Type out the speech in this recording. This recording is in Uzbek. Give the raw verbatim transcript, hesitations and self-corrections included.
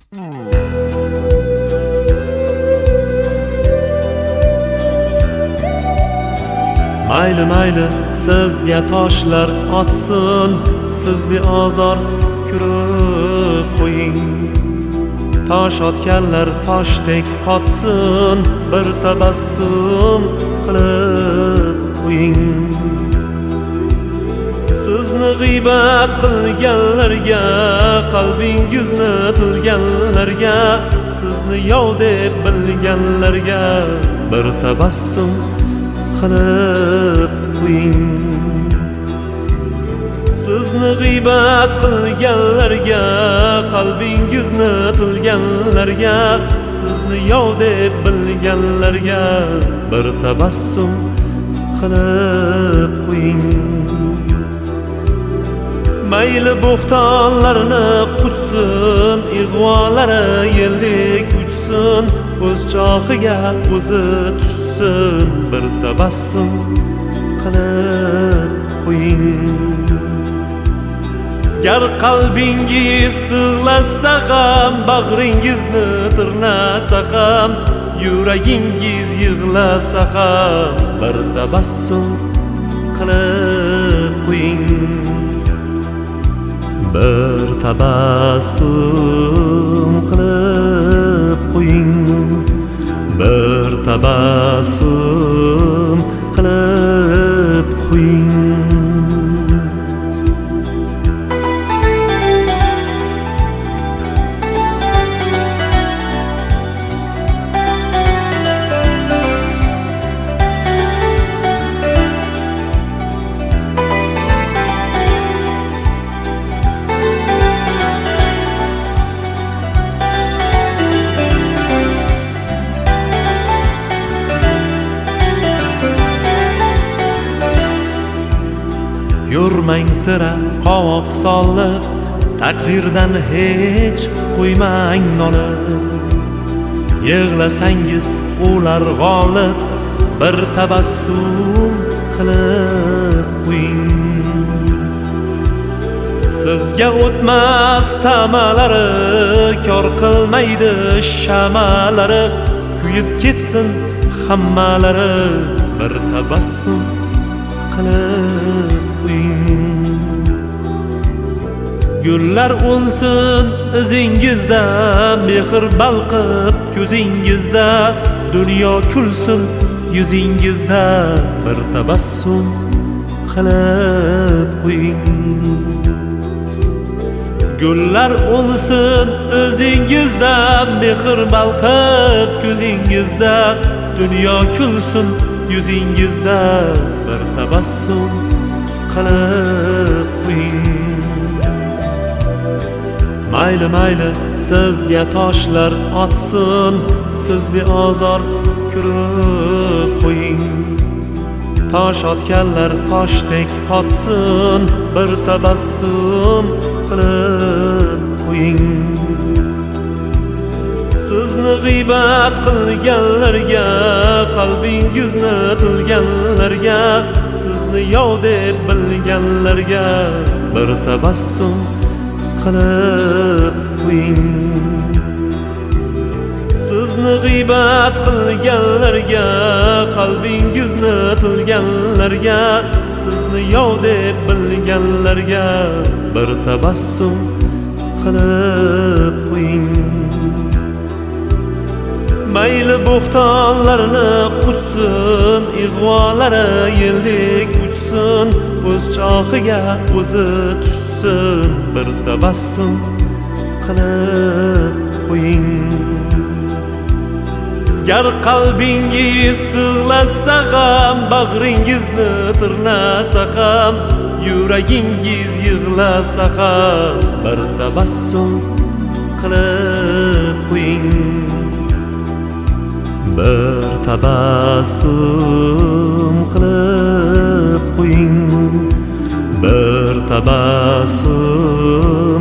Mayli mayli sizga toshlar otsin, siz beozor ko'rib qo'ying. Tosh otganlar toshdek qotsin, bir tabassum qilib qo'ying. Sizni g'iybat qilganlarga, qalbingizni tilganlarga, sizni yov deb bilganlarga bir tabassum qilib qo'ying. Sizni g'iybat qilganlarga, qalbingizni tilganlarga, sizni yov deb bilganlarga bir tabassum qilib qo'ying. Mayli bo'xtonlarni quchsin, ig'volari yeldek uchsin, o'z chohiga o'zi tushsin, bir tabassum qilib qo'ying. Gar qalbingiz tig'lasa ham, bag'ringizni tirnasa ham, yuragingiz yig'lasa ham, bir tabassum qilib qo'ying. Bir tabassum qilib qo'ying. Bir tabassum qilib qo'ying. Yurmang sira qovoq solib, taqdirdan hech qo'ymang nolib. Yig'lasangiz ular g'olib, bir tabassum qilib qo'ying. Sizga o'tmas tamalari, kor qilmaydi shamalari, kuyib ketsin hammalari, bir tabassum qilib qo'ying. Gullar unsin izingizda, mehr balqib ko'zingizda, dunyo kulsin yuzingizda, bir tabassum qilib qo'ying. Gullar unsin o'zingizda, mehr balqib ko'zingizda, dunyo kulsin yuzingizda, bir tabassum qilib qo'ying. Mayli mayli sizga toshlar otsin, siz beozor ko'rib qo'ying. Tosh otganlar toshdek qotsin, bir tabassum qilib qo'ying. Sizni g'iybat qilganlarga, qalbingizni tilganlarga, sizni yov deb bilganlarga bir tabassum qilib qo'ying. Sizni g'iybat qilganlarga, qalbingizni tilganlarga, sizni yov deb bilganlarga bir tabassum qilib qo'ying. Mayli bo'xtonlarni quchsin, ig'volari yeldek uchsin, o'z chohiga o'zi tushsin, bir tabassum qilib qo'ying. Gar qalbingiz tig'lasa ham, bag'ringizni tirnasa ham, yuragingiz yig'lasa ham, bir tabassum qilib qo'ying. Bir tabassum qilib qo'ying. Bir tabassum